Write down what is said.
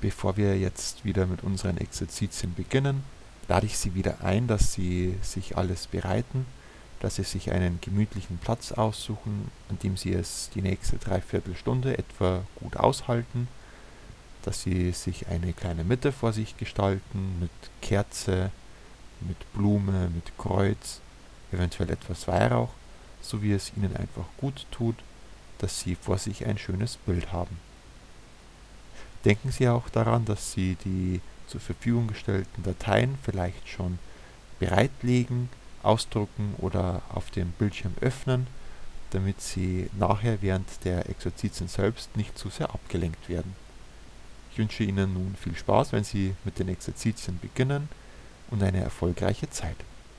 Bevor wir jetzt wieder mit unseren Exerzitien beginnen, lade ich Sie wieder ein, dass Sie sich alles bereiten, dass Sie sich einen gemütlichen Platz aussuchen, an dem Sie es die nächste Dreiviertelstunde etwa gut aushalten, dass Sie sich eine kleine Mitte vor sich gestalten mit Kerze, mit Blume, mit Kreuz, eventuell etwas Weihrauch, so wie es Ihnen einfach gut tut, dass Sie vor sich ein schönes Bild haben. Denken Sie auch daran, dass Sie die zur Verfügung gestellten Dateien vielleicht schon bereitlegen, ausdrucken oder auf dem Bildschirm öffnen, damit Sie nachher während der Exerzitien selbst nicht zu sehr abgelenkt werden. Ich wünsche Ihnen nun viel Spaß, wenn Sie mit den Exerzitien beginnen und eine erfolgreiche Zeit.